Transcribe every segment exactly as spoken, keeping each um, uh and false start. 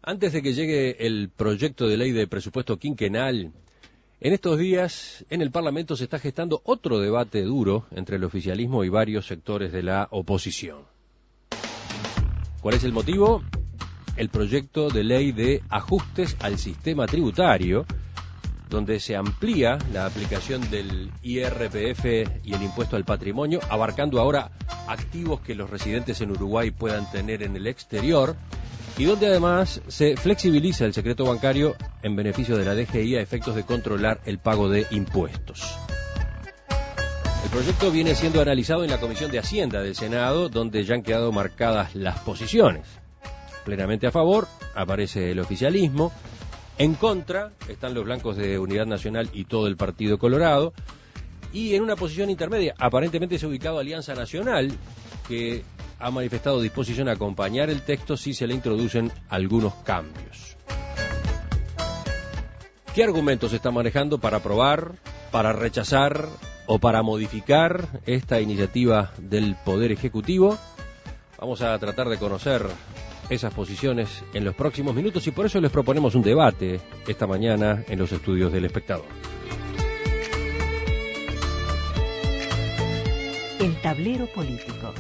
Antes de que llegue el proyecto de ley de presupuesto quinquenal, en estos días en el Parlamento se está gestando otro debate duro entre el oficialismo y varios sectores de la oposición. ¿Cuál es el motivo? El proyecto de ley de ajustes al sistema tributario, donde se amplía la aplicación del I R P F y el impuesto al patrimonio, abarcando ahora activos que los residentes en Uruguay puedan tener en el exterior, y donde además se flexibiliza el secreto bancario en beneficio de la D G I a efectos de controlar el pago de impuestos. El proyecto viene siendo analizado en la Comisión de Hacienda del Senado, donde ya han quedado marcadas las posiciones. Plenamente a favor aparece el oficialismo, en contra están los blancos de Unidad Nacional y todo el Partido Colorado, y en una posición intermedia aparentemente se ha ubicado Alianza Nacional, que ha manifestado disposición a acompañar el texto si se le introducen algunos cambios. ¿Qué argumentos se están manejando para aprobar, para rechazar o para modificar esta iniciativa del Poder Ejecutivo? Vamos a tratar de conocer esas posiciones en los próximos minutos y por eso les proponemos un debate esta mañana en los estudios del Espectador. El tablero político.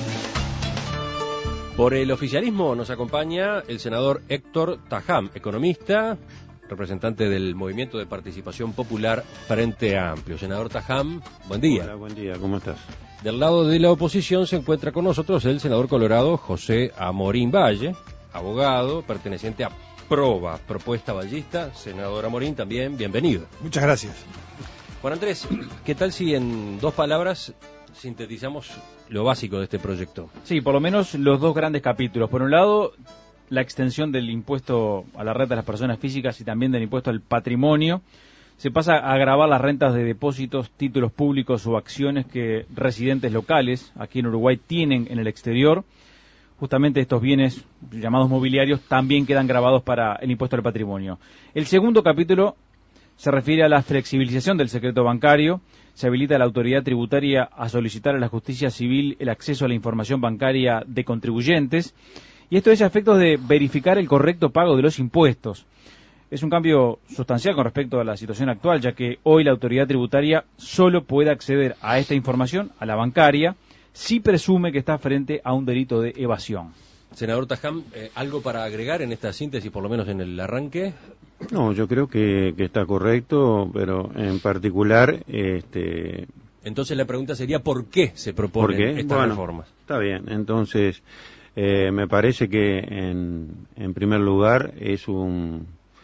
Por el oficialismo nos acompaña el senador Héctor Tajam, economista, representante del Movimiento de Participación Popular Frente Amplio. Senador Tajam, buen día. Hola, buen día, ¿cómo estás? Del lado de la oposición se encuentra con nosotros el senador colorado José Amorín Valle, abogado, perteneciente a PROVA, Propuesta Ballista. Senador Amorín, también bienvenido. Muchas gracias. Juan Andrés, ¿qué tal si en dos palabras sintetizamos lo básico de este proyecto? Sí, por lo menos los dos grandes capítulos. Por un lado, la extensión del impuesto a la renta de las personas físicas y también del impuesto al patrimonio. Se pasa a gravar las rentas de depósitos, títulos públicos o acciones que residentes locales aquí en Uruguay tienen en el exterior. Justamente estos bienes llamados mobiliarios también quedan grabados para el impuesto al patrimonio. El segundo capítulo se refiere a la flexibilización del secreto bancario. Se habilita a la autoridad tributaria a solicitar a la justicia civil el acceso a la información bancaria de contribuyentes. Y esto es a efectos de verificar el correcto pago de los impuestos. Es un cambio sustancial con respecto a la situación actual, ya que hoy la autoridad tributaria solo puede acceder a esta información, a la bancaria, si presume que está frente a un delito de evasión. Senador Tajam, eh, ¿algo para agregar en esta síntesis, por lo menos en el arranque? No, yo creo que, que está correcto, pero en particular... este Entonces la pregunta sería, ¿por qué se proponen ¿por qué? estas bueno, reformas? Está bien, entonces eh, me parece que en, en primer lugar es un...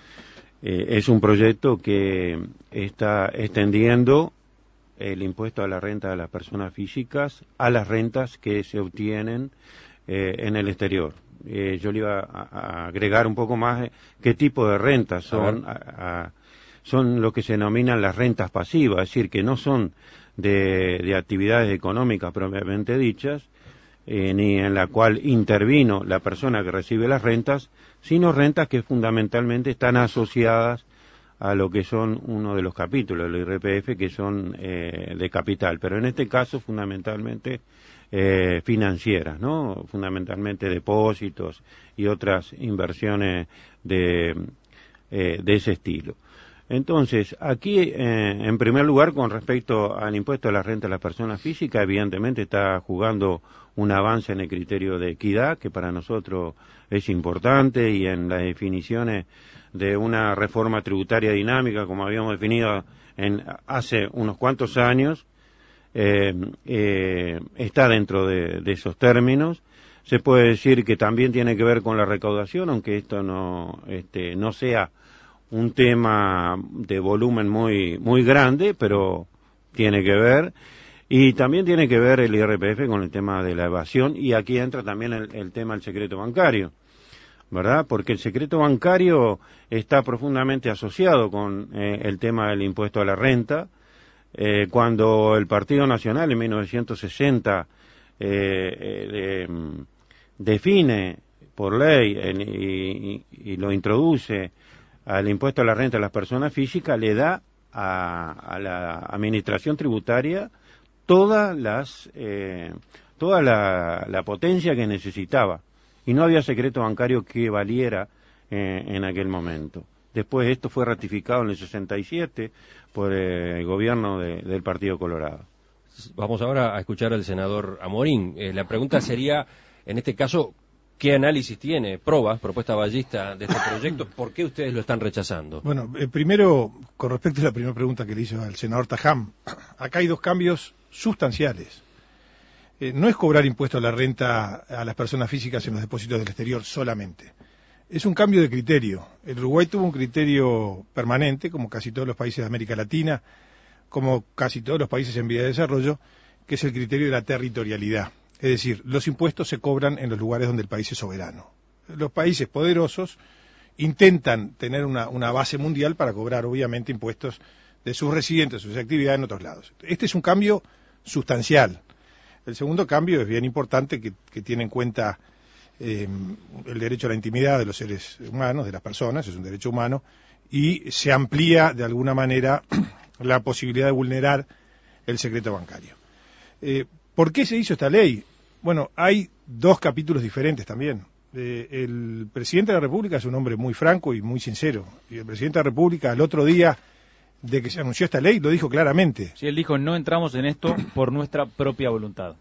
Eh, es un proyecto que está extendiendo el impuesto a la renta de las personas físicas a las rentas que se obtienen eh, en el exterior. Eh, yo le iba a, a agregar un poco más eh, qué tipo de rentas son. A, a, son lo que se denominan las rentas pasivas, es decir, que no son de, de actividades económicas propiamente dichas, eh, ni en la cual intervino la persona que recibe las rentas, sino rentas que fundamentalmente están asociadas a lo que son uno de los capítulos del I R P F, que son eh, de capital, pero en este caso fundamentalmente eh, financieras, ¿no? Fundamentalmente depósitos y otras inversiones de, eh, de ese estilo. Entonces, aquí, eh, en primer lugar, con respecto al impuesto a la renta de las personas físicas, evidentemente está jugando un avance en el criterio de equidad, que para nosotros es importante, y en las definiciones de una reforma tributaria dinámica, como habíamos definido en, hace unos cuantos años, eh, eh, está dentro de, de esos términos. Se puede decir que también tiene que ver con la recaudación, aunque esto no, este, no sea un tema de volumen muy muy grande, pero tiene que ver, y también tiene que ver el I R P F con el tema de la evasión, y aquí entra también el, el tema del secreto bancario, ¿verdad? Porque el secreto bancario está profundamente asociado con eh, el tema del impuesto a la renta. Eh, cuando el Partido Nacional en mil novecientos sesenta eh, eh, de, define por ley eh, y, y, y lo introduce al impuesto a la renta de las personas físicas, le da a, a la administración tributaria todas las eh, toda la, la potencia que necesitaba, y no había secreto bancario que valiera eh, en aquel momento. Después esto fue ratificado en el sesenta y siete por eh, el gobierno de, del Partido Colorado. Vamos ahora a escuchar al senador Amorín. Eh, la pregunta sería, en este caso, ¿qué análisis tiene, prueba, propuesta ballista de este proyecto? ¿Por qué ustedes lo están rechazando? Bueno, eh, primero, con respecto a la primera pregunta que le hizo al senador Tajam, acá hay dos cambios sustanciales. Eh, no es cobrar impuesto a la renta a las personas físicas en los depósitos del exterior solamente. Es un cambio de criterio. El Uruguay tuvo un criterio permanente, como casi todos los países de América Latina, como casi todos los países en vía de desarrollo, que es el criterio de la territorialidad. Es decir, los impuestos se cobran en los lugares donde el país es soberano. Los países poderosos intentan tener una, una base mundial para cobrar, obviamente, impuestos de sus residentes, sus actividades en otros lados. Este es un cambio sustancial. El segundo cambio es bien importante, que, que tiene en cuenta eh, el derecho a la intimidad de los seres humanos, de las personas, es un derecho humano, y se amplía de alguna manera la posibilidad de vulnerar el secreto bancario. Eh, ¿Por qué se hizo esta ley? Bueno, hay dos capítulos diferentes también. Eh, el presidente de la República es un hombre muy franco y muy sincero, y el presidente de la República al otro día de que se anunció esta ley lo dijo claramente. Sí, él dijo, no entramos en esto por nuestra propia voluntad.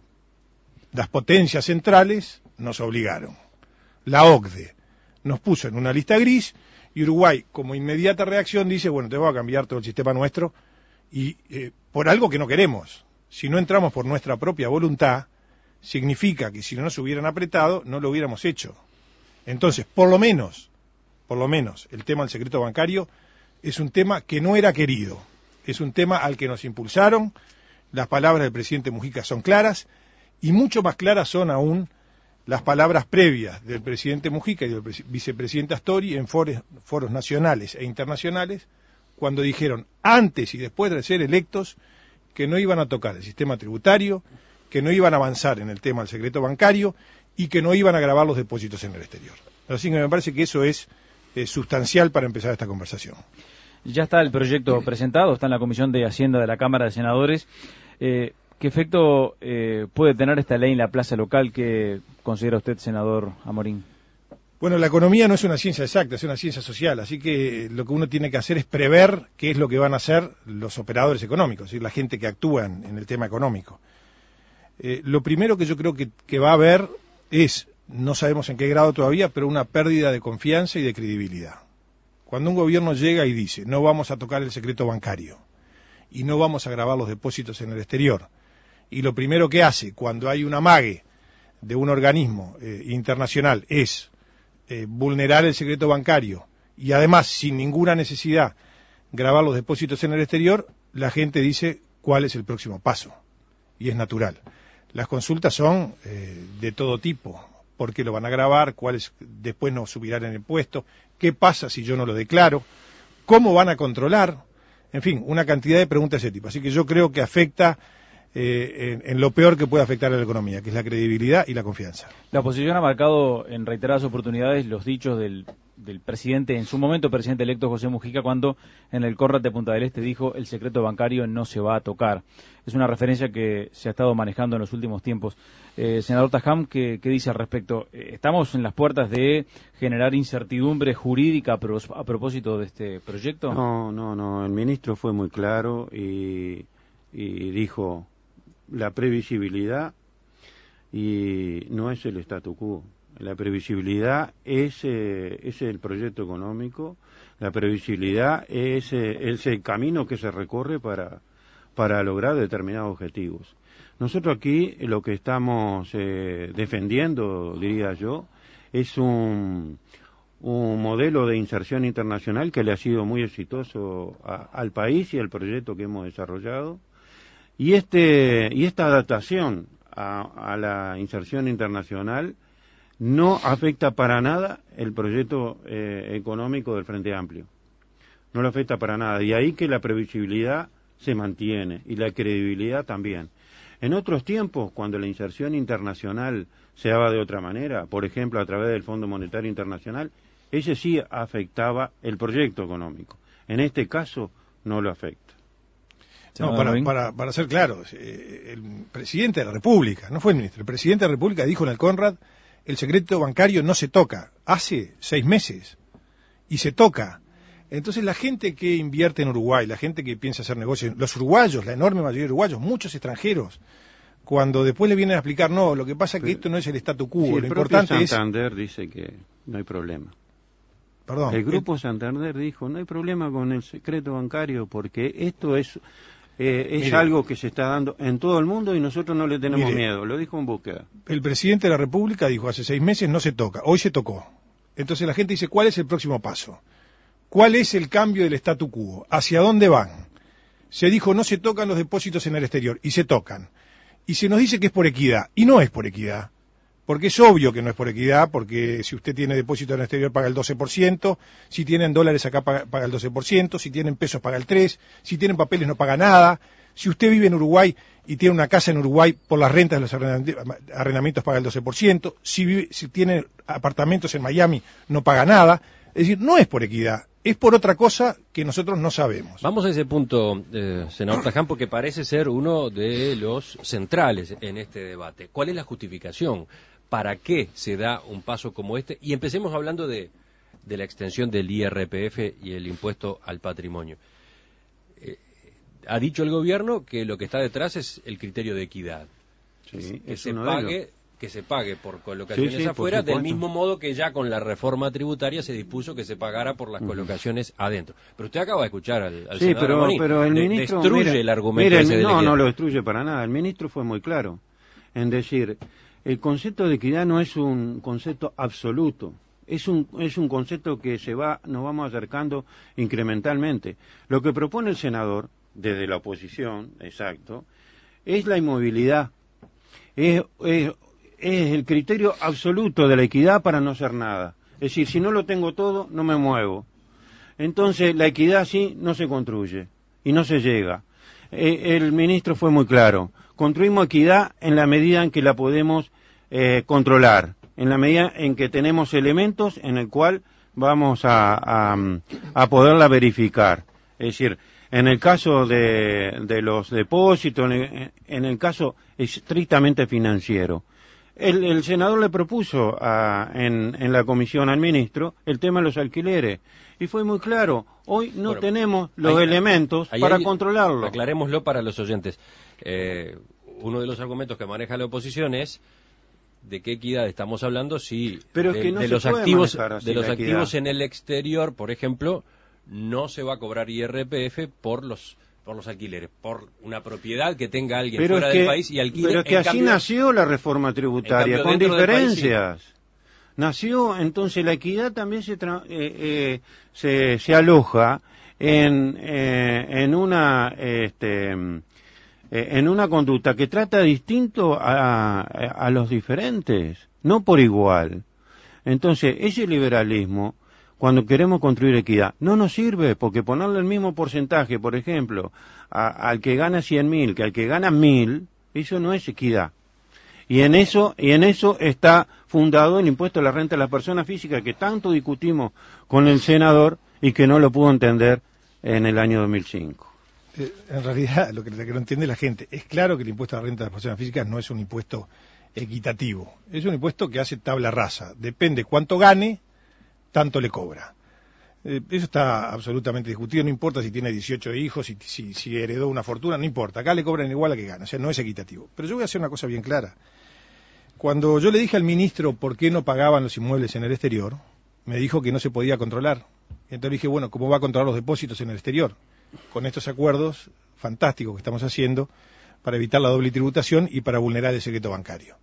Las potencias centrales nos obligaron. La O C D E nos puso en una lista gris y Uruguay, como inmediata reacción, dice, bueno, te voy a cambiar todo el sistema nuestro y eh, por algo que no queremos. Si no entramos por nuestra propia voluntad, significa que si no nos hubieran apretado, no lo hubiéramos hecho. Entonces, por lo menos, por lo menos, el tema del secreto bancario es un tema que no era querido. Es un tema al que nos impulsaron. Las palabras del presidente Mujica son claras y mucho más claras son aún las palabras previas del presidente Mujica y del vicepresidente Astori en foros, foros nacionales e internacionales, cuando dijeron, antes y después de ser electos, que no iban a tocar el sistema tributario, que no iban a avanzar en el tema del secreto bancario y que no iban a gravar los depósitos en el exterior. Así que me parece que eso es eh, sustancial para empezar esta conversación. Ya está el proyecto presentado, está en la Comisión de Hacienda de la Cámara de Senadores. Eh, ¿Qué efecto eh, puede tener esta ley en la plaza local? ¿Qué considera usted, senador Amorín? Bueno, la economía no es una ciencia exacta, es una ciencia social, así que lo que uno tiene que hacer es prever qué es lo que van a hacer los operadores económicos, es decir, la gente que actúa en, en el tema económico. Eh, lo primero que yo creo que, que va a haber es, no sabemos en qué grado todavía, pero una pérdida de confianza y de credibilidad. Cuando un gobierno llega y dice, no vamos a tocar el secreto bancario y no vamos a grabar los depósitos en el exterior, y lo primero que hace cuando hay un amague de un organismo eh, internacional es eh, vulnerar el secreto bancario y además sin ninguna necesidad grabar los depósitos en el exterior, la gente dice cuál es el próximo paso. Y es natural. Las consultas son eh, de todo tipo. ¿Por qué lo van a grabar? ¿Cuáles después no subirán en el impuesto? ¿Qué pasa si yo no lo declaro? ¿Cómo van a controlar? En fin, una cantidad de preguntas de ese tipo. Así que yo creo que afecta eh, en, en lo peor que puede afectar a la economía, que es la credibilidad y la confianza. La oposición ha marcado en reiteradas oportunidades los dichos del, del presidente, en su momento presidente electo José Mujica, cuando en el Conrad de Punta del Este dijo el secreto bancario no se va a tocar. Es una referencia que se ha estado manejando en los últimos tiempos. Eh, senador Tajam, ¿qué, ¿qué dice al respecto? ¿Estamos en las puertas de generar incertidumbre jurídica a, pro, a propósito de este proyecto? No, no, no. El ministro fue muy claro y, y dijo la previsibilidad y no es el statu quo. La previsibilidad es, eh, es el proyecto económico, la previsibilidad es, eh, es el camino que se recorre para, para lograr determinados objetivos. Nosotros aquí lo que estamos eh, defendiendo, diría yo, es un, un modelo de inserción internacional que le ha sido muy exitoso a, al país y al proyecto que hemos desarrollado. Y, este, y esta adaptación a, a la inserción internacional no afecta para nada el proyecto eh, económico del Frente Amplio. No lo afecta para nada. Y ahí que la previsibilidad se mantiene y la credibilidad también. En otros tiempos, cuando la inserción internacional se daba de otra manera, por ejemplo a través del Fondo Monetario Internacional, ese sí afectaba el proyecto económico. En este caso no lo afecta. No, para, para, para ser claros, eh, el presidente de la República, no fue el ministro, el presidente de la República dijo en el Conrad, el secreto bancario no se toca, hace seis meses. y se toca. Entonces la gente que invierte en Uruguay, la gente que piensa hacer negocios, los uruguayos, la enorme mayoría de uruguayos, muchos extranjeros, cuando después le vienen a explicar, no, lo que pasa es que esto no es el statu quo, sí, lo el importante es... Santander dice que no hay problema. Perdón. El Grupo Santander dijo, no hay problema con el secreto bancario porque esto es eh, es mire, algo que se está dando en todo el mundo y nosotros no le tenemos mire, miedo, lo dijo en búsqueda. El presidente de la República dijo hace seis meses no se toca, hoy se tocó. Entonces la gente dice, ¿cuál es el próximo paso? ¿Cuál es el cambio del statu quo? ¿Hacia dónde van? Se dijo no se tocan los depósitos en el exterior y se tocan. Y se nos dice que es por equidad y no es por equidad. Porque es obvio que no es por equidad, porque si usted tiene depósito en el exterior paga el doce por ciento, si tienen dólares acá paga, paga el doce por ciento, si tienen pesos paga el tres por ciento, si tienen papeles no paga nada, si usted vive en Uruguay y tiene una casa en Uruguay, por las rentas de los arrendamientos paga el doce por ciento, si, vive, si tiene apartamentos en Miami no paga nada, es decir, no es por equidad, es por otra cosa que nosotros no sabemos. Vamos a ese punto, eh, senador Tajam, porque parece ser uno de los centrales en este debate. ¿Cuál es la justificación? ¿Para qué se da un paso como este? Y empecemos hablando de, de la extensión del I R P F y el impuesto al patrimonio. Eh, ha dicho el gobierno que lo que está detrás es el criterio de equidad. Sí, que, es se uno pague, de ellos. que se pague por colocaciones sí, sí, afuera, por del mismo modo que ya con la reforma tributaria se dispuso que se pagara por las uh-huh. colocaciones adentro. Pero usted acaba de escuchar al, al sí, senador pero, Ramoní. pero el De, ministro destruye mira, el argumento mira, ese de no, la no lo destruye para nada. El ministro fue muy claro en decir, el concepto de equidad no es un concepto absoluto, es un es un concepto que se va nos vamos acercando incrementalmente. Lo que propone el senador desde la oposición, exacto, es la inmovilidad, es, es, es el criterio absoluto de la equidad para no hacer nada. Es decir, si no lo tengo todo, no me muevo. Entonces la equidad así no se construye y no se llega. Eh, el ministro fue muy claro. Construimos equidad en la medida en que la podemos eh, controlar, en la medida en que tenemos elementos en el cual vamos a, a, a poderla verificar. Es decir, en el caso de, de los depósitos, en el, en el caso estrictamente financiero. El, el senador le propuso a, en, en la comisión al ministro el tema de los alquileres y fue muy claro, hoy no bueno, tenemos los ahí, elementos ahí, para ahí, controlarlo. Aclarémoslo para los oyentes. Eh, uno de los argumentos que maneja la oposición es de qué equidad estamos hablando si Pero de, es que no de se los puede activos así de los la activos equidad. En el exterior, por ejemplo, no se va a cobrar I R P F por los por los alquileres, por una propiedad que tenga alguien pero fuera es que, del país y alquile. Pero es que así cambio, nació la reforma tributaria, cambio, con diferencias. País, sí. Nació, entonces la equidad también se tra eh, eh, se, se aloja en eh, en una este eh, en una conducta que trata distinto a, a, a los diferentes, no por igual. Entonces, ese liberalismo, cuando queremos construir equidad, no nos sirve, porque ponerle el mismo porcentaje, por ejemplo, a, al que gana cien mil, que al que gana mil, eso no es equidad. Y en eso, y en eso está fundado el impuesto a la renta de las personas físicas, que tanto discutimos con el senador y que no lo pudo entender en el año dos mil cinco. Eh, en realidad, lo que, lo que no entiende la gente, es claro que el impuesto a la renta de las personas físicas no es un impuesto equitativo, es un impuesto que hace tabla rasa, depende cuánto gane, tanto le cobra. Eh, eso está absolutamente discutido, no importa si tiene dieciocho hijos, si, si, si heredó una fortuna, no importa, acá le cobran igual a que gana, o sea, no es equitativo. Pero yo voy a hacer una cosa bien clara. Cuando yo le dije al ministro por qué no pagaban los inmuebles en el exterior, me dijo que no se podía controlar. Entonces dije, bueno, ¿cómo va a controlar los depósitos en el exterior? Con estos acuerdos fantásticos que estamos haciendo para evitar la doble tributación y para vulnerar el secreto bancario.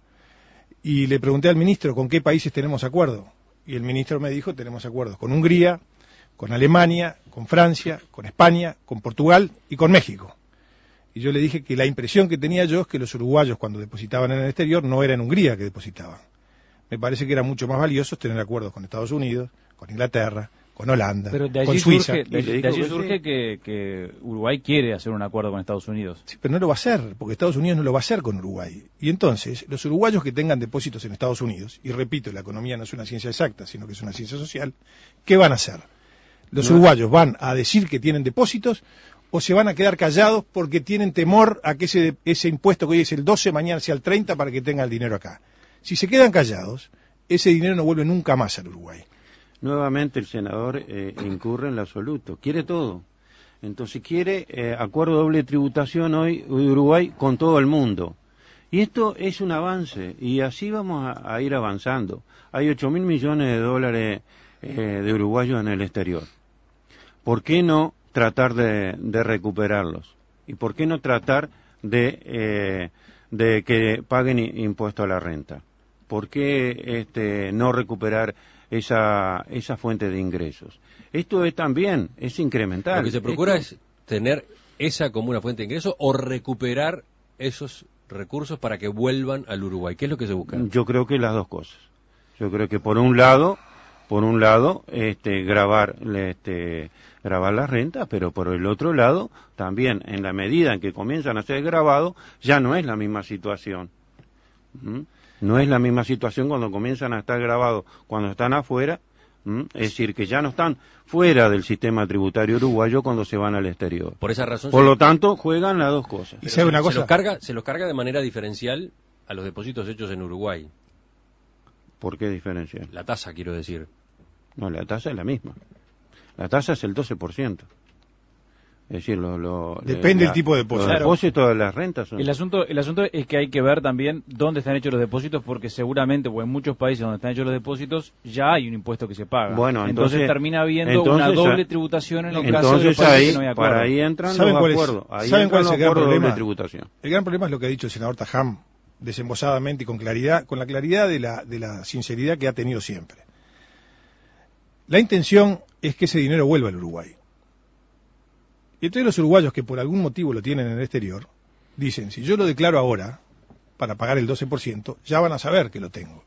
Y le pregunté al ministro, ¿con qué países tenemos acuerdo? Y el ministro me dijo, tenemos acuerdos con Hungría, con Alemania, con Francia, con España, con Portugal y con México. Y yo le dije que la impresión que tenía yo es que los uruguayos cuando depositaban en el exterior no era en Hungría que depositaban. Me parece que era mucho más valioso tener acuerdos con Estados Unidos, con Inglaterra, con Holanda, pero de allí con Suiza. Surge, de, de allí que surge sí. que, que Uruguay quiere hacer un acuerdo con Estados Unidos. Sí, pero no lo va a hacer, porque Estados Unidos no lo va a hacer con Uruguay. Y entonces, los uruguayos que tengan depósitos en Estados Unidos, y repito, la economía no es una ciencia exacta, sino que es una ciencia social, ¿qué van a hacer? Los no. uruguayos van a decir que tienen depósitos o se van a quedar callados porque tienen temor a que ese, ese impuesto que hoy es el doce, mañana sea el treinta para que tenga el dinero acá. Si se quedan callados, ese dinero no vuelve nunca más al Uruguay. nuevamente el senador eh, incurre en lo absoluto, quiere todo. Entonces quiere eh, acuerdo de doble tributación hoy Uruguay con todo el mundo. Y esto es un avance, y así vamos a, a ir avanzando. Hay ocho mil millones de dólares eh, de uruguayos en el exterior. ¿Por qué no tratar de, de recuperarlos? ¿Y por qué no tratar de, eh, de que paguen impuesto a la renta? ¿Por qué este, no recuperar esa, esa fuente de ingresos? Esto es también, es incremental. Lo que se procura Esto... es tener esa como una fuente de ingresos o recuperar esos recursos para que vuelvan al Uruguay. ¿Qué es lo que se busca? Yo creo que las dos cosas. Yo creo que por un lado, por un lado, este, grabar, este, grabar las rentas, pero por el otro lado, también en la medida en que comienzan a ser grabados, ya no es la misma situación. ¿Mm? No es la misma situación cuando comienzan a estar grabados, cuando están afuera. ¿Mm? Es decir, que ya no están fuera del sistema tributario uruguayo cuando se van al exterior. Por esa razón. Por se... lo tanto, juegan las dos cosas. ¿Y sabe una cosa? Se los carga, se los carga de manera diferencial a los depósitos hechos en Uruguay. ¿Por qué diferencial? La tasa, quiero decir. No, la tasa es la misma. La tasa es el doce por ciento. Es decir, lo, lo, depende la, del tipo de depósito. Los depósitos de las rentas son... El asunto, el asunto es que hay que ver también dónde están hechos los depósitos, porque seguramente, o en muchos países donde están hechos los depósitos, ya hay un impuesto que se paga. Bueno, entonces, entonces termina habiendo entonces, una doble tributación en el entonces caso de los países ahí, que no hay acuerdo. para ahí entran ¿Saben los cuál es, acuerdos. Ahí ¿saben cuál entran es el los gran acuerdos de problema? doble tributación. El gran problema es lo que ha dicho el senador Tajam, desembosadamente y con claridad, con la claridad de la, de la sinceridad que ha tenido siempre. La intención es que ese dinero vuelva al Uruguay. Y entonces los uruguayos que por algún motivo lo tienen en el exterior, dicen, si yo lo declaro ahora, para pagar el doce por ciento, ya van a saber que lo tengo.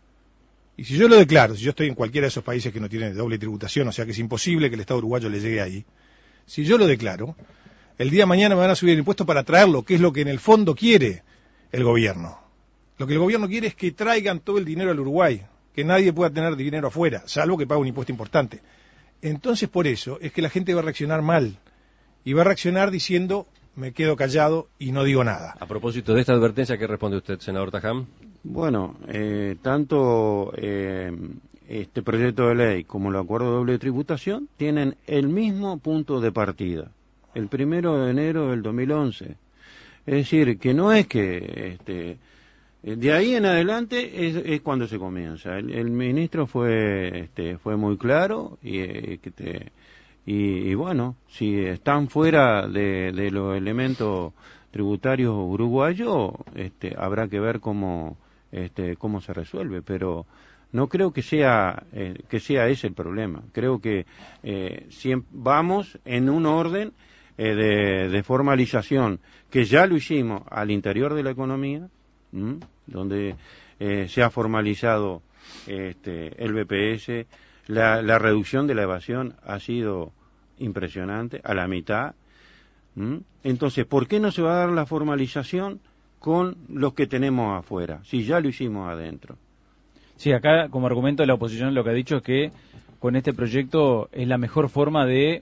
Y si yo lo declaro, si yo estoy en cualquiera de esos países que no tienen doble tributación, o sea que es imposible que el Estado uruguayo le llegue ahí, si yo lo declaro, el día de mañana me van a subir el impuesto para traerlo, que es lo que en el fondo quiere el gobierno. Lo que el gobierno quiere es que traigan todo el dinero al Uruguay, que nadie pueda tener dinero afuera, salvo que pague un impuesto importante. Entonces por eso es que la gente va a reaccionar mal. Y va a reaccionar diciendo, me quedo callado y no digo nada. A propósito de esta advertencia, ¿qué responde usted, senador Tajam? Bueno, eh, tanto eh, este proyecto de ley como el acuerdo de doble tributación tienen el mismo punto de partida, el primero de enero del dos mil once. Es decir, que no es que este, de ahí en adelante es, es cuando se comienza. El, el ministro fue este, fue muy claro y eh, que te... Y, y bueno, si están fuera de, de los elementos tributarios uruguayos, este, habrá que ver cómo, este, cómo se resuelve. Pero no creo que sea eh, que sea ese el problema. Creo que eh, siempre vamos en un orden eh, de, de formalización que ya lo hicimos al interior de la economía, ¿m? donde eh, se ha formalizado este, el B P S. La, la reducción de la evasión ha sido impresionante, a la mitad. ¿Mm? Entonces, ¿por qué no se va a dar la formalización con los que tenemos afuera, si ya lo hicimos adentro? Sí, acá como argumento de la oposición lo que ha dicho es que con este proyecto es la mejor forma de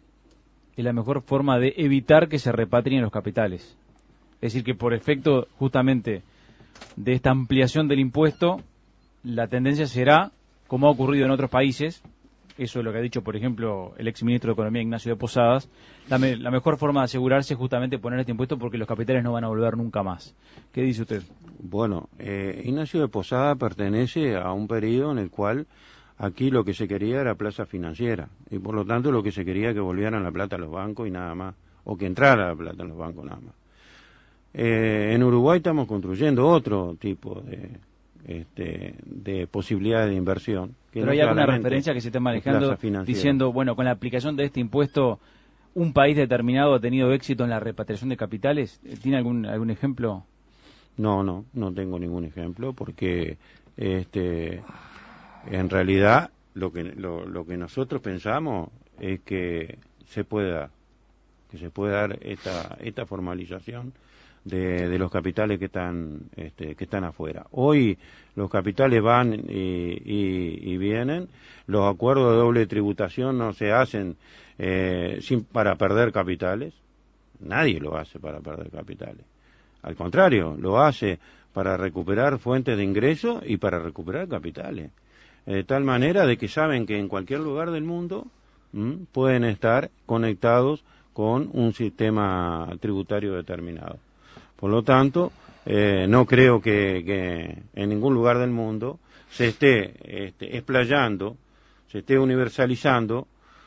es la mejor forma de evitar que se repatrien los capitales. Es decir, que por efecto justamente de esta ampliación del impuesto, la tendencia será, como ha ocurrido en otros países, eso es lo que ha dicho, por ejemplo, el exministro de Economía, Ignacio de Posadas, la, me, la mejor forma de asegurarse es justamente poner este impuesto porque los capitales no van a volver nunca más. ¿Qué dice usted? Bueno, eh, Ignacio de Posadas pertenece a un periodo en el cual aquí lo que se quería era plaza financiera, y por lo tanto lo que se quería que volvieran la plata a los bancos y nada más, o que entrara la plata en los bancos nada más. Eh, en Uruguay estamos construyendo otro tipo de... Este, de posibilidades de inversión. Que Pero no hay alguna referencia que se esté manejando diciendo, bueno, con la aplicación de este impuesto, un país determinado ha tenido éxito en la repatriación de capitales. ¿Tiene algún algún ejemplo? No, no, no tengo ningún ejemplo porque este, en realidad lo que lo, lo que nosotros pensamos es que se pueda que se pueda dar esta esta formalización De, de los capitales que están este, que están afuera. Hoy los capitales van y, y, y vienen, los acuerdos de doble tributación no se hacen eh, sin, para perder capitales, nadie lo hace para perder capitales, al contrario, lo hace para recuperar fuentes de ingreso y para recuperar capitales. de tal manera de que saben que en cualquier lugar del mundo ¿m? pueden estar conectados con un sistema tributario determinado. Por lo tanto, eh, no creo que, que en ningún lugar del mundo se esté este, explayando, se esté universalizando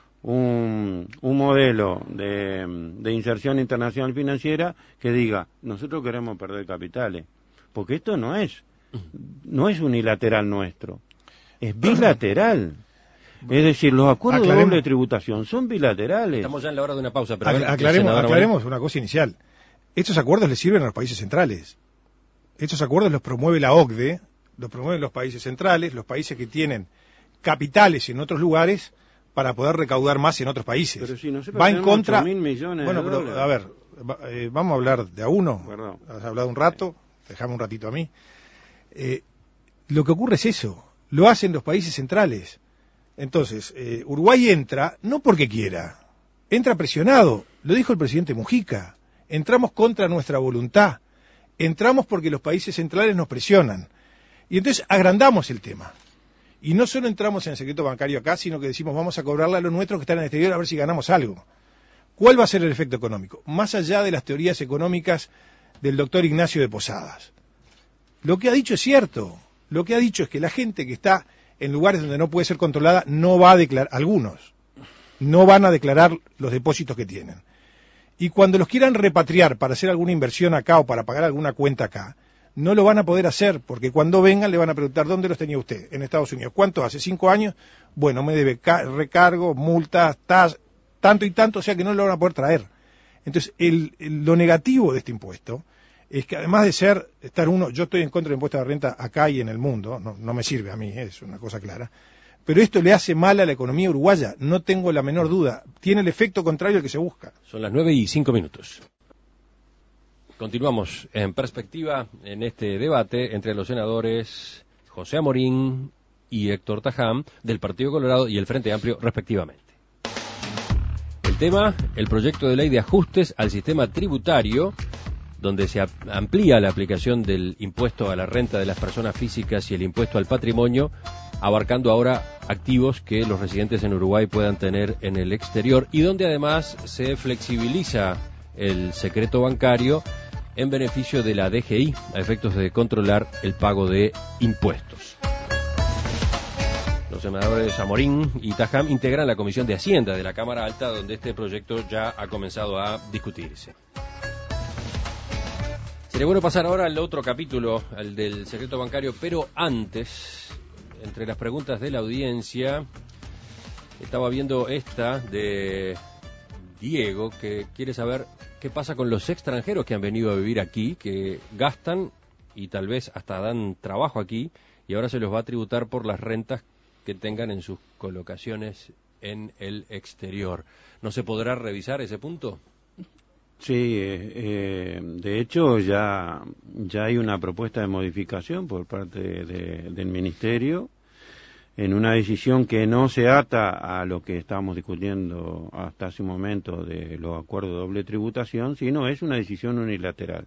un, un modelo de, de inserción internacional financiera que diga, nosotros queremos perder capitales, porque esto no es, no es unilateral nuestro, es bilateral. Es decir, los acuerdos aclaremos, de doble tributación son bilaterales. Estamos ya en la hora de una pausa. Pero Acla- aclaremos aclaremos una cosa inicial. Estos acuerdos les sirven a los países centrales. Estos acuerdos los promueve la O C D E, los promueven los países centrales, los países que tienen capitales en otros lugares para poder recaudar más en otros países. Pero si va en contra. ocho mil millones bueno, de pero dólares. a ver, va, eh, vamos a hablar de a uno. Perdón. Has hablado un rato, dejame un ratito a mí. Eh, lo que ocurre es eso. Lo hacen los países centrales. Entonces, eh, Uruguay entra, no porque quiera, entra presionado, lo dijo el presidente Mujica, entramos contra nuestra voluntad, entramos porque los países centrales nos presionan, y entonces agrandamos el tema, y no solo entramos en el secreto bancario acá, sino que decimos vamos a cobrarle a los nuestros que están en el exterior a ver si ganamos algo. ¿Cuál va a ser el efecto económico? Más allá de las teorías económicas del doctor Ignacio de Posadas. Lo que ha dicho es cierto, lo que ha dicho es que la gente que está en lugares donde no puede ser controlada, no va a declarar, algunos, no van a declarar los depósitos que tienen. Y cuando los quieran repatriar para hacer alguna inversión acá o para pagar alguna cuenta acá, no lo van a poder hacer, porque cuando vengan le van a preguntar, ¿dónde los tenía usted? En Estados Unidos. ¿Cuánto hace? ¿Cinco años? Bueno, me debe ca- recargo, multas, tas, tanto y tanto, o sea que no lo van a poder traer. Entonces, el, el, lo negativo de este impuesto es que además de ser, estar uno, yo estoy en contra del impuesto de renta acá y en el mundo, no, no me sirve a mí, es una cosa clara, pero esto le hace mal a la economía uruguaya, no tengo la menor duda, tiene el efecto contrario al que se busca. Son las nueve y cinco minutos. Continuamos en perspectiva en este debate entre los senadores José Amorín y Héctor Tajam del Partido Colorado y el Frente Amplio respectivamente. El tema, el proyecto de ley de ajustes al sistema tributario, donde se amplía la aplicación del impuesto a la renta de las personas físicas y el impuesto al patrimonio, abarcando ahora activos que los residentes en Uruguay puedan tener en el exterior y donde además se flexibiliza el secreto bancario en beneficio de la D G I a efectos de controlar el pago de impuestos. Los senadores Amorín y Tajam integran la Comisión de Hacienda de la Cámara Alta, donde este proyecto ya ha comenzado a discutirse. Sería bueno pasar ahora al otro capítulo, al del secreto bancario, pero antes, entre las preguntas de la audiencia, estaba viendo esta de Diego, que quiere saber qué pasa con los extranjeros que han venido a vivir aquí, que gastan y tal vez hasta dan trabajo aquí, y ahora se los va a tributar por las rentas que tengan en sus colocaciones en el exterior. ¿No se podrá revisar ese punto? Sí, eh, eh, de hecho ya, ya hay una propuesta de modificación por parte de, del Ministerio en una decisión que no se ata a lo que estábamos discutiendo hasta hace un momento de los acuerdos de doble tributación, sino es una decisión unilateral.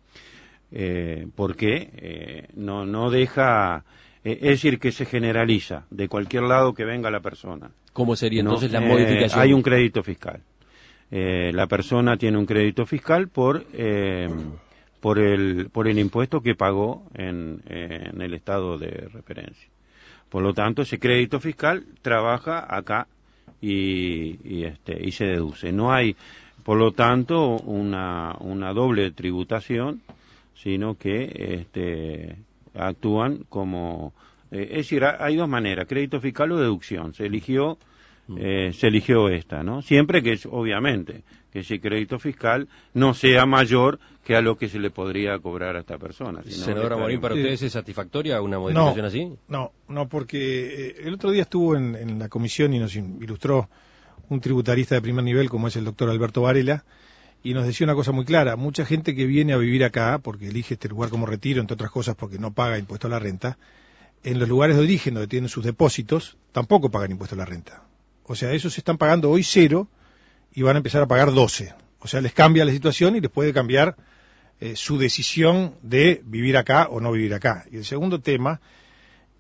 Eh, porque eh, no, no deja, eh, es decir, que se generaliza de cualquier lado que venga la persona. ¿Cómo sería entonces no, la eh, modificación? Hay un crédito fiscal. Eh, la persona tiene un crédito fiscal por eh, por el por el impuesto que pagó en, eh, en el estado de referencia. Por lo tanto, ese crédito fiscal trabaja acá y, y este y se deduce. No hay, por lo tanto, una una doble tributación, sino que este actúan como eh, es decir, hay dos maneras, crédito fiscal o deducción. Se eligió Eh, se eligió esta, ¿no? Siempre que es, obviamente, que ese crédito fiscal no sea mayor que a lo que se le podría cobrar a esta persona. Senador Amorín, ¿para sí. ustedes es satisfactoria una modificación no, así? No, no, porque eh, el otro día estuvo en, en la comisión y nos ilustró un tributarista de primer nivel como es el doctor Alberto Varela, y nos decía una cosa muy clara: mucha gente que viene a vivir acá, porque elige este lugar como retiro, entre otras cosas porque no paga impuesto a la renta, en los lugares de origen donde tienen sus depósitos, tampoco pagan impuesto a la renta. O sea, esos están pagando hoy cero y van a empezar a pagar doce. O sea, les cambia la situación y les puede cambiar eh, su decisión de vivir acá o no vivir acá. Y el segundo tema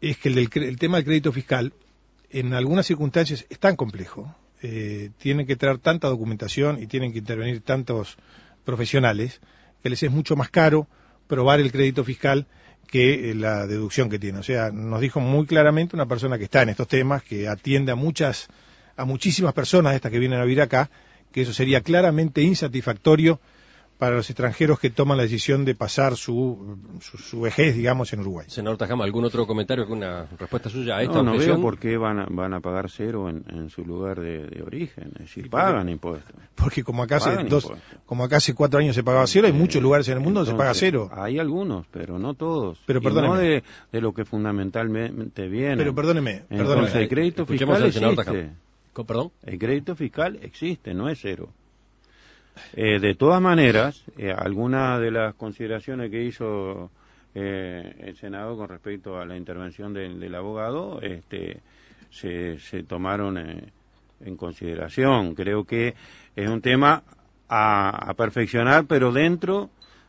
es que el, del, el tema del crédito fiscal, en algunas circunstancias, es tan complejo, eh, tienen que traer tanta documentación y tienen que intervenir tantos profesionales, que les es mucho más caro probar el crédito fiscal que eh, la deducción que tiene. O sea, nos dijo muy claramente una persona que está en estos temas, que atiende a muchas, a muchísimas personas de estas que vienen a vivir acá, que eso sería claramente insatisfactorio para los extranjeros que toman la decisión de pasar su, su, su vejez, digamos, en Uruguay. Senador Tajama, ¿algún otro comentario, alguna respuesta suya a esta no, no objeción? veo por qué van a, van a pagar cero en, en su lugar de, de origen, es decir, pagan impuestos. Porque como acá, hace dos, como acá hace cuatro años se pagaba cero, hay eh, muchos lugares en el mundo donde se paga cero. Hay algunos, pero no todos. Pero perdóneme. No de, de lo que fundamentalmente viene. Pero perdóneme, Entonces, perdóneme. el crédito Escuchemos fiscal al senador existe. Tajama. ¿Perdón? El crédito fiscal existe, no es cero. Eh, de todas maneras, eh, algunas de las consideraciones que hizo eh, el Senado con respecto a la intervención del, del abogado este, se, se tomaron eh, en consideración. Creo que es un tema a, a perfeccionar, pero dentro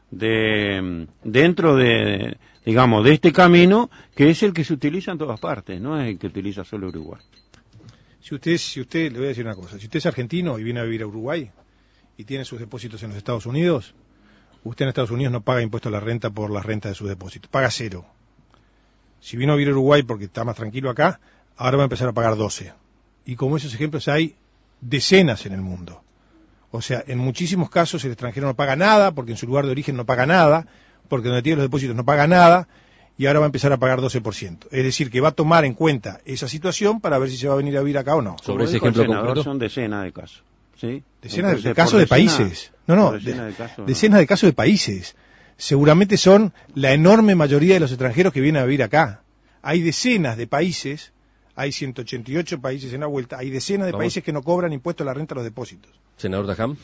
de dentro de digamos de este camino que es el que se utiliza en todas partes, no es el que utiliza solo Uruguay. Si usted, si usted le voy a decir una cosa, si usted es argentino y viene a vivir a Uruguay y tiene sus depósitos en los Estados Unidos, usted en Estados Unidos no paga impuesto a la renta por la renta de sus depósitos, paga cero. Si vino a vivir a Uruguay porque está más tranquilo acá, ahora va a empezar a pagar doce. Y como esos ejemplos hay decenas en el mundo. O sea, en muchísimos casos el extranjero no paga nada, porque en su lugar de origen no paga nada, porque donde tiene los depósitos no paga nada, y ahora va a empezar a pagar doce por ciento. Es decir, que va a tomar en cuenta esa situación para ver si se va a venir a vivir acá o no. Sobre ese ejemplo concreto son decenas de casos. ¿Sí? Decenas Entonces, de casos de países. No, no, decenas de, de casos, decenas no. de casos de países. Seguramente son la enorme mayoría de los extranjeros que vienen a vivir acá. Hay decenas de países, hay ciento ochenta y ocho países en la vuelta, hay decenas de Vamos. países que no cobran impuesto a la renta a los depósitos. Senador Tajam.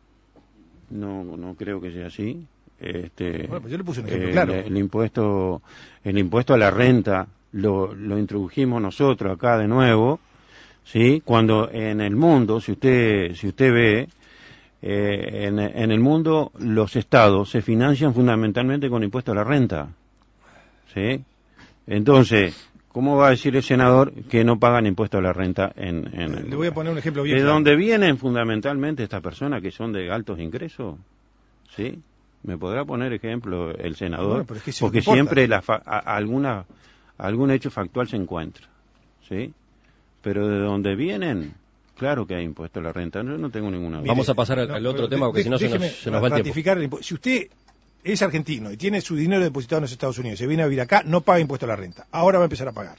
No, no creo que sea así. Este, Bueno, pues yo le puse un ejemplo eh, claro. El, el impuesto, el impuesto a la renta lo, lo introdujimos nosotros acá de nuevo. Sí, cuando en el mundo, si usted si usted ve, eh, en, en el mundo los estados se financian fundamentalmente con impuesto a la renta, sí. Entonces, ¿cómo va a decir el senador que no pagan impuesto a la renta en, en el Le voy a poner un ejemplo bien de claro. dónde vienen fundamentalmente estas personas que son de altos ingresos, sí? ¿Me podrá poner ejemplo el senador? Bueno, pero es que eso porque no importa. siempre la fa a, alguna algún hecho factual se encuentra, sí. Pero de dónde vienen, claro que hay impuesto a la renta, no, no tengo ninguna duda. Vamos a pasar al, al No, otro pero tema, porque de- si no se nos, déjeme se nos va el tiempo. ratificar el impu- Si usted es argentino y tiene su dinero depositado en los Estados Unidos, se viene a vivir acá, no paga impuesto a la renta. Ahora va a empezar a pagar.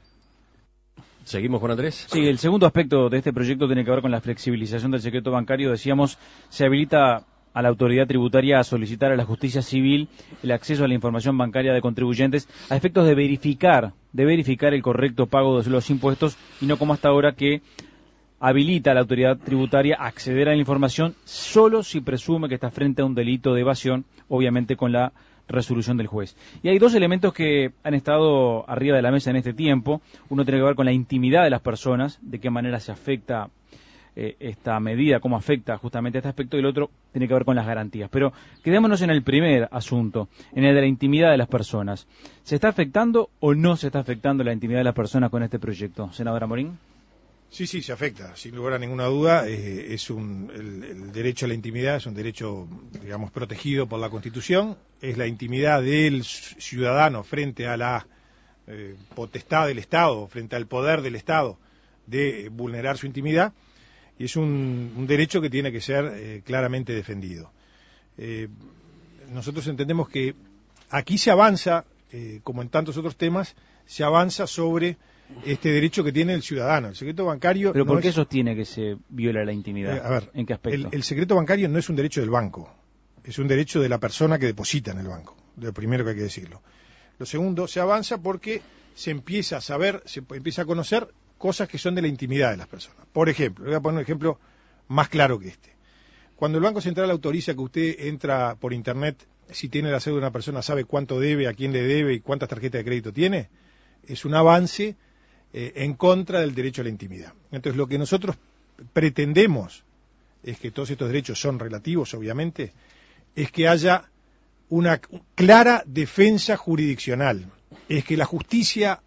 ¿Seguimos con Andrés? Sí, el segundo aspecto de este proyecto tiene que ver con la flexibilización del secreto bancario. Decíamos, se habilita a la autoridad tributaria a solicitar a la justicia civil el acceso a la información bancaria de contribuyentes a efectos de verificar, de verificar el correcto pago de los impuestos y no como hasta ahora que habilita a la autoridad tributaria a acceder a la información solo si presume que está frente a un delito de evasión, obviamente con la resolución del juez. Y hay dos elementos que han estado arriba de la mesa en este tiempo. Uno tiene que ver con la intimidad de las personas, de qué manera se afecta eh, esta medida, cómo afecta justamente a este aspecto, y el otro tiene que ver con las garantías. Pero quedémonos en el primer asunto, en el de la intimidad de las personas. ¿Se está afectando o no se está afectando la intimidad de las personas con este proyecto? Senadora Morín. Sí, sí, se afecta, sin lugar a ninguna duda. Eh, es un, el, el derecho a la intimidad es un derecho, digamos, protegido por la Constitución. Es la intimidad del ciudadano frente a la eh, potestad del Estado, frente al poder del Estado de vulnerar su intimidad. Y es un, un derecho que tiene que ser eh, claramente defendido. Eh, nosotros entendemos que aquí se avanza, eh, como en tantos otros temas, se avanza sobre este derecho que tiene el ciudadano. El secreto bancario... ¿Pero no por qué es, sostiene que se viola la intimidad? Eh, a ver, ¿En qué aspecto? El, el secreto bancario no es un derecho del banco, es un derecho de la persona que deposita en el banco, lo primero que hay que decirlo. Lo segundo, se avanza porque se empieza a saber, se empieza a conocer cosas que son de la intimidad de las personas. Por ejemplo, le voy a poner un ejemplo más claro que este. Cuando el Banco Central autoriza que usted entra por Internet, si tiene la cédula de una persona, sabe cuánto debe, a quién le debe y cuántas tarjetas de crédito tiene, es un avance eh, en contra del derecho a la intimidad. Entonces, lo que nosotros pretendemos es que todos estos derechos son relativos, obviamente, es que haya una clara defensa jurisdiccional, es que la justicia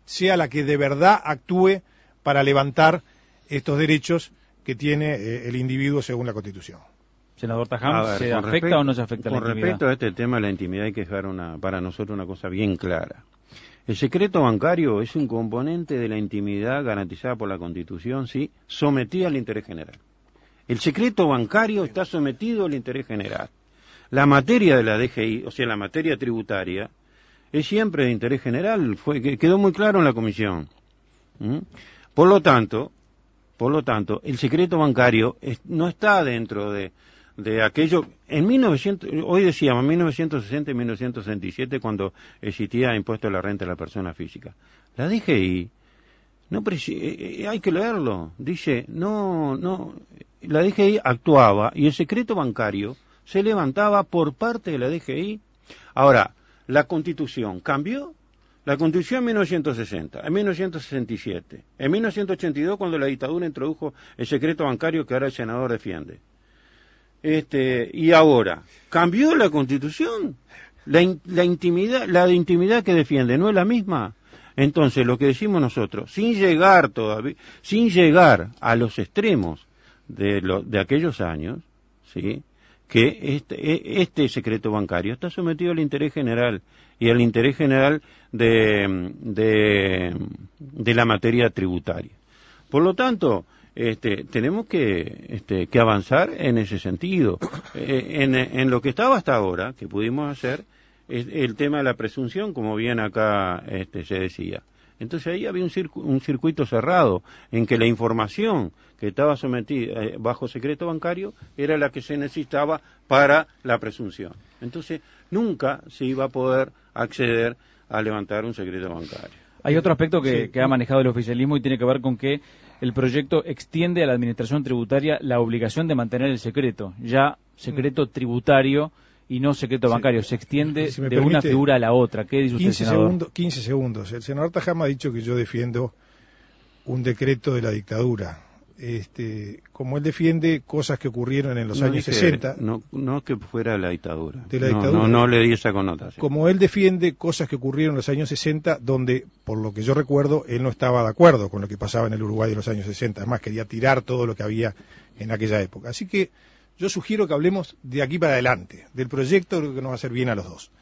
sea la que de verdad actúe para levantar estos derechos que tiene eh, el individuo según la Constitución. Senador Tajam, ¿se afecta respecto, o no se afecta la con intimidad? Con respecto a este tema de la intimidad hay que dejar una, para nosotros una cosa bien clara. El secreto bancario es un componente de la intimidad garantizada por la Constitución, sí, sometida al interés general. El secreto bancario está sometido al interés general. La materia de la D G I, o sea, la materia tributaria, es siempre de interés general, fue, quedó muy claro en la comisión. ¿Mm? Por lo tanto, por lo tanto, el secreto bancario es, no está dentro de, de aquello. En mil novecientos, hoy decíamos, mil novecientos sesenta y mil novecientos sesenta y siete, cuando existía impuesto a la renta de la persona física. La D G I, no, hay que leerlo, dice, no, no, la D G I actuaba y el secreto bancario se levantaba por parte de la D G I. Ahora, la Constitución cambió. La Constitución en mil novecientos sesenta, en mil novecientos sesenta y siete, en mil novecientos ochenta y dos cuando la dictadura introdujo el secreto bancario que ahora el senador defiende. Este, y ahora, ¿cambió la Constitución? La, in, la intimidad, la de intimidad que defiende no es la misma. Entonces, lo que decimos nosotros, sin llegar todavía, sin llegar a los extremos de, lo, de aquellos años, ¿sí?, que este, este secreto bancario está sometido al interés general y al interés general de, de, de la materia tributaria. Por lo tanto, este, tenemos que, este, que avanzar en ese sentido. Eh, en, en lo que estaba hasta ahora, que pudimos hacer, es el tema de la presunción, como bien acá este, se decía. Entonces ahí había un, circu un circuito cerrado en que la información que estaba sometida eh, bajo secreto bancario era la que se necesitaba para la presunción. Entonces nunca se iba a poder acceder a levantar un secreto bancario. Hay otro aspecto que, sí. que ha manejado el oficialismo y tiene que ver con que el proyecto extiende a la administración tributaria la obligación de mantener el secreto, ya secreto tributario y no secreto bancario, se extiende si de permite, una figura a la otra. ¿Qué dice usted, quince senador? Segundos, quince segundos. El senador Tajam ha dicho que yo defiendo un decreto de la dictadura. Este, como él defiende cosas que ocurrieron en los no años dije, sesenta. No, no que fuera la dictadura. De la no, dictadura. No, no le di esa connotación. Como él defiende cosas que ocurrieron en los años sesenta, donde, por lo que yo recuerdo, él no estaba de acuerdo con lo que pasaba en el Uruguay de los años sesenta. Además, quería tirar todo lo que había en aquella época. Así que yo sugiero que hablemos de aquí para adelante, del proyecto, creo que nos va a hacer bien a los dos.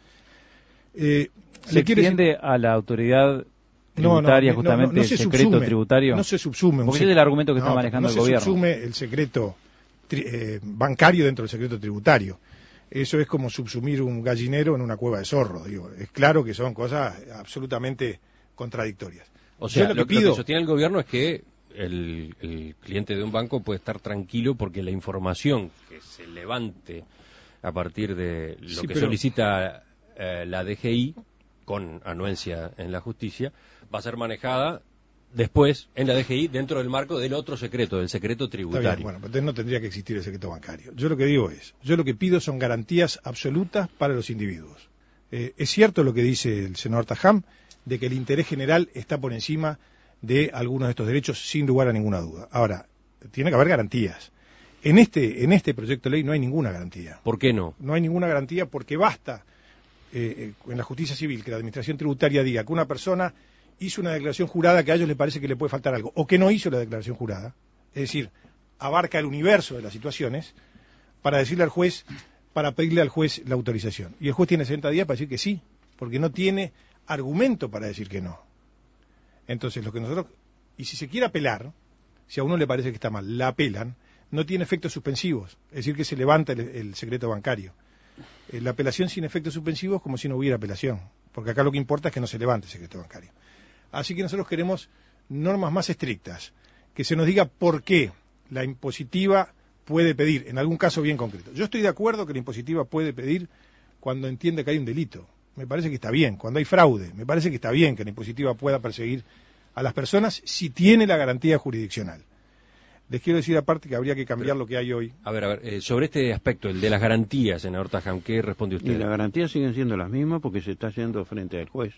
Eh, ¿Se extiende decir... a la autoridad tributaria no, no, justamente no, no el se secreto subsume, tributario? No se subsume. Porque ese es el argumento que no, está manejando no el gobierno. No se subsume el secreto tri eh, bancario dentro del secreto tributario. Eso es como subsumir un gallinero en una cueva de zorro. Digo. Es claro que son cosas absolutamente contradictorias. O sea, lo, lo, que pido... lo que sostiene el gobierno es que el, el cliente de un banco puede estar tranquilo porque la información que se levante a partir de lo sí, que pero... solicita eh, la D G I con anuencia en la justicia va a ser manejada después en la D G I dentro del marco del otro secreto, del secreto tributario. Está bien, bueno, entonces no tendría que existir el secreto bancario. Yo lo que digo es, yo lo que pido son garantías absolutas para los individuos. Eh, es cierto lo que dice el senador Tajam, de que el interés general está por encima de algunos de estos derechos, sin lugar a ninguna duda. Ahora, tiene que haber garantías. En este, en este proyecto de ley no hay ninguna garantía. ¿Por qué no? No hay ninguna garantía porque basta eh, en la justicia civil que la administración tributaria diga que una persona hizo una declaración jurada que a ellos les parece que le puede faltar algo, o que no hizo la declaración jurada, es decir, abarca el universo de las situaciones, para decirle al juez, para pedirle al juez la autorización. Y el juez tiene sesenta días para decir que sí, porque no tiene argumento para decir que no. Entonces, lo que nosotros, y si se quiere apelar, si a uno le parece que está mal, la apelan, no tiene efectos suspensivos, es decir, que se levanta el, el secreto bancario. Eh, la apelación sin efectos suspensivos es como si no hubiera apelación, porque acá lo que importa es que no se levante el secreto bancario. Así que nosotros queremos normas más estrictas, que se nos diga por qué la impositiva puede pedir, en algún caso bien concreto. Yo estoy de acuerdo que la impositiva puede pedir cuando entiende que hay un delito. Me parece que está bien. Cuando hay fraude, me parece que está bien que la impositiva pueda perseguir a las personas si tiene la garantía jurisdiccional. Les quiero decir aparte que habría que cambiar Pero, lo que hay hoy. A ver, a ver, eh, sobre este aspecto, el de las garantías, senador Tajam, ¿qué responde usted? Y las garantías siguen siendo las mismas porque se está haciendo frente al juez.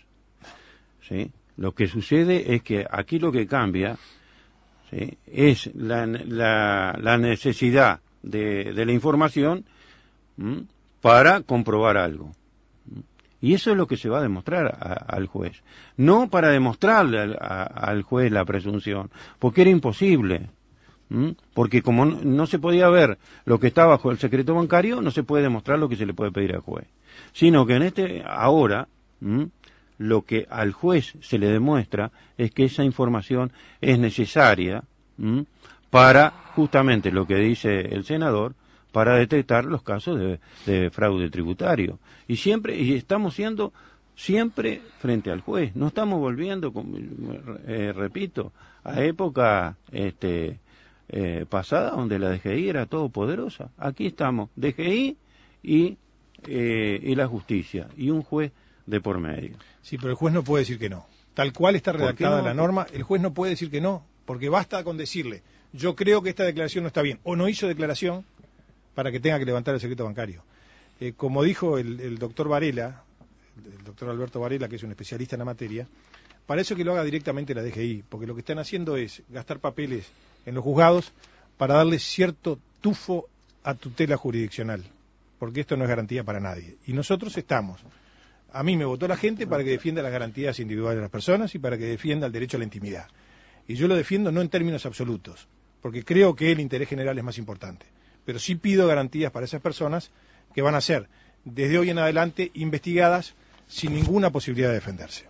¿Sí? Lo que sucede es que aquí lo que cambia, ¿sí?, es la, la, la necesidad de, de la información, ¿m?, para comprobar algo. ¿m? Y eso es lo que se va a demostrar a, al juez. No para demostrarle al, a, al juez la presunción, porque era imposible. ¿Mm? Porque como no, no se podía ver lo que está bajo el secreto bancario, no se puede demostrar lo que se le puede pedir al juez. Sino que en este, ahora, ¿Mm? lo que al juez se le demuestra es que esa información es necesaria ¿Mm? para, justamente lo que dice el senador, para detectar los casos de, de fraude tributario. Y siempre, y estamos siendo siempre frente al juez, no estamos volviendo, eh, repito, a época este, eh, pasada donde la D G I era todopoderosa. Aquí estamos, D G I y, eh, y la justicia, y un juez de por medio. Sí, pero el juez no puede decir que no. Tal cual está redactada no? la norma, el juez no puede decir que no, porque basta con decirle, yo creo que esta declaración no está bien, o no hizo declaración, para que tenga que levantar el secreto bancario. Eh, como dijo el, el doctor Varela, el doctor Alberto Varela, que es un especialista en la materia, para eso que lo haga directamente la D G I, porque lo que están haciendo es gastar papeles en los juzgados para darle cierto tufo a tutela jurisdiccional, porque esto no es garantía para nadie. Y nosotros estamos, a mí me votó la gente para que defienda las garantías individuales de las personas y para que defienda el derecho a la intimidad. Y yo lo defiendo no en términos absolutos, porque creo que el interés general es más importante. Pero sí pido garantías para esas personas que van a ser, desde hoy en adelante, investigadas sin ninguna posibilidad de defenderse.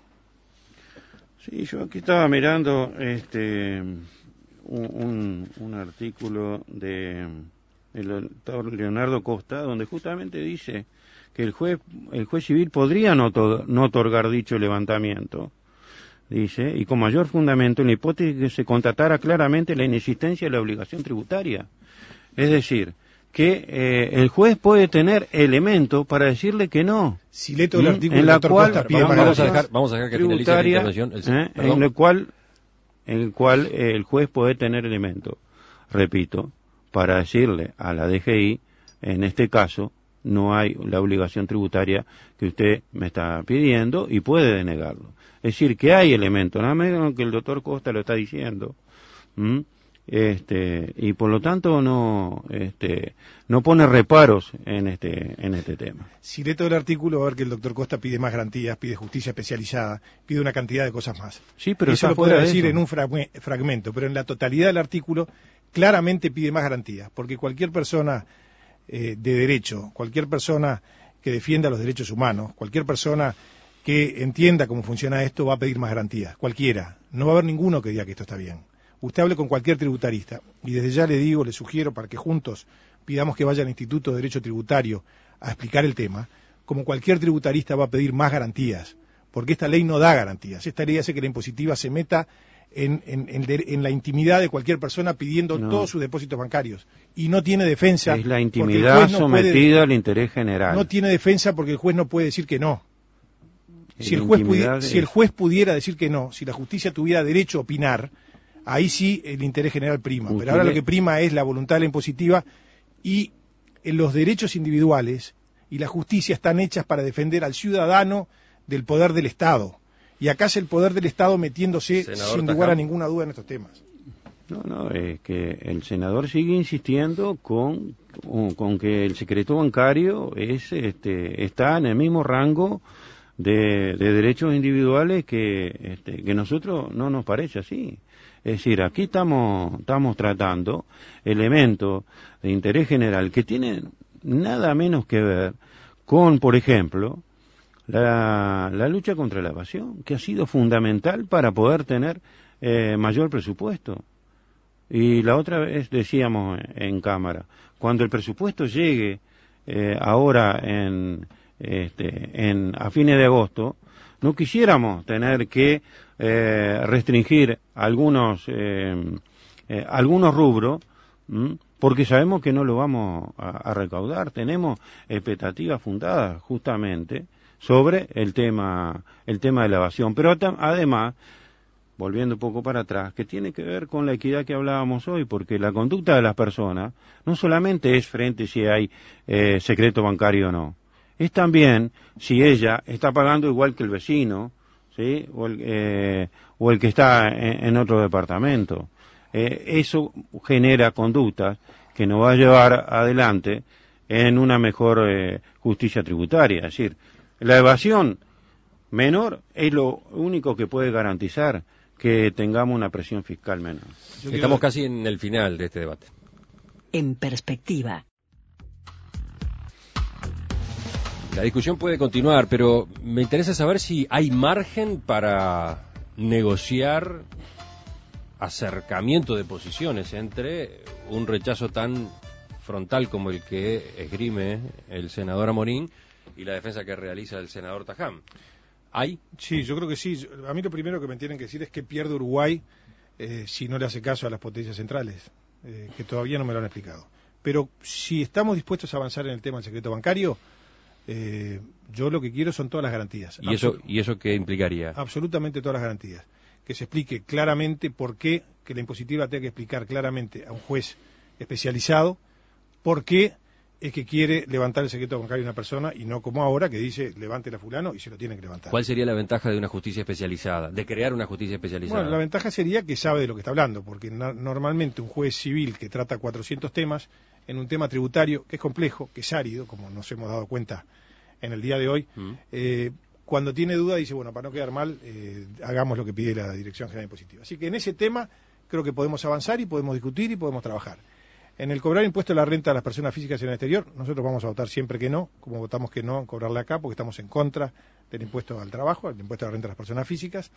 Sí, yo aquí estaba mirando este un, un, un artículo de el doctor Leonardo Costa, donde justamente dice que el juez el juez civil podría no, to, no otorgar dicho levantamiento, dice, y con mayor fundamento en la hipótesis que se constatara claramente la inexistencia de la obligación tributaria. Es decir, que eh, el juez puede tener elementos para decirle que no. Si lee todo el artículo, en la el doctor cual Costa pide vamos, para vamos, a dejar, vamos a dejar que finalice la intervención. El, ¿eh? En el cual, en el cual eh, el juez puede tener elementos, repito, para decirle a la D G I, en este caso, no hay la obligación tributaria que usted me está pidiendo y puede denegarlo. Es decir, que hay elementos, nada menos que el doctor Costa lo está diciendo. ¿Mm? Este, y por lo tanto no este, no pone reparos en este en este tema. Si lee todo el artículo va a ver que el doctor Costa pide más garantías, pide justicia especializada, pide una cantidad de cosas más. Sí, pero eso lo podrá decir en un frag- fragmento, pero en la totalidad del artículo claramente pide más garantías, porque cualquier persona eh, de derecho, cualquier persona que defienda los derechos humanos, cualquier persona que entienda cómo funciona esto va a pedir más garantías, cualquiera. No va a haber ninguno que diga que esto está bien. Usted hable con cualquier tributarista, y desde ya le digo, le sugiero para que juntos pidamos que vaya al Instituto de Derecho Tributario a explicar el tema, como cualquier tributarista va a pedir más garantías, porque esta ley no da garantías. Esta ley hace que la impositiva se meta en, en, en, de, en la intimidad de cualquier persona pidiendo no. todos sus depósitos bancarios, y no tiene defensa. Es la intimidad no sometida puede, al interés general. No tiene defensa porque el juez no puede decir que no. Si el, juez pudiera, es... si el juez pudiera decir que no, si la justicia tuviera derecho a opinar, ahí sí el interés general prima, pero ahora lo que prima es la voluntad de la impositiva y los derechos individuales y la justicia están hechas para defender al ciudadano del poder del Estado. Y acá es el poder del Estado metiéndose senador sin lugar a ninguna duda en estos temas. No, no, es que el senador sigue insistiendo con, con que el secreto bancario es, este, está en el mismo rango de, de derechos individuales que, este, que nosotros no nos parece así. Es decir, aquí estamos, estamos tratando elementos de interés general que tienen nada menos que ver con, por ejemplo, la, la lucha contra la evasión, que ha sido fundamental para poder tener eh, mayor presupuesto. Y la otra vez decíamos en cámara, cuando el presupuesto llegue eh, ahora en, este, en a fines de agosto, no quisiéramos tener que eh, restringir algunos eh, eh, algunos rubros, ¿m? porque sabemos que no lo vamos a, a recaudar. Tenemos expectativas fundadas justamente sobre el tema el tema de la evasión, pero además, volviendo un poco para atrás, que tiene que ver con la equidad que hablábamos hoy, porque la conducta de las personas no solamente es frente si hay eh, secreto bancario o no, es también si ella está pagando igual que el vecino, ¿sí? o, el, eh, o el que está en, en otro departamento. Eh, eso genera conductas que nos va a llevar adelante en una mejor eh, justicia tributaria. Es decir, la evasión menor es lo único que puede garantizar que tengamos una presión fiscal menor. Estamos casi en el final de este debate. En perspectiva. La discusión puede continuar, pero me interesa saber si hay margen para negociar acercamiento de posiciones entre un rechazo tan frontal como el que esgrime el senador Amorín y la defensa que realiza el senador Tajam. ¿Hay? Sí, yo creo que sí. A mí lo primero que me tienen que decir es que pierde Uruguay eh, si no le hace caso a las potencias centrales, eh, que todavía no me lo han explicado. Pero si estamos dispuestos a avanzar en el tema del secreto bancario, eh, yo lo que quiero son todas las garantías. ¿Y eso, ¿Y eso qué implicaría? Absolutamente todas las garantías. Que se explique claramente por qué, que la impositiva tenga que explicar claramente a un juez especializado por qué es que quiere levantar el secreto bancario de una persona y no como ahora que dice levántela fulano y se lo tienen que levantar. ¿Cuál sería la ventaja de una justicia especializada, de crear una justicia especializada? Bueno, la ventaja sería que sabe de lo que está hablando, porque no, normalmente un juez civil que trata cuatrocientos temas en un tema tributario que es complejo, que es árido, como nos hemos dado cuenta en el día de hoy, mm. eh, cuando tiene duda dice, bueno, para no quedar mal, eh, hagamos lo que pide la Dirección General Impositiva. Así que en ese tema creo que podemos avanzar y podemos discutir y podemos trabajar. En el cobrar impuesto a la renta a las personas físicas en el exterior, nosotros vamos a votar siempre que no, como votamos que no en cobrarle acá, porque estamos en contra del impuesto al trabajo, del impuesto a la renta a las personas físicas,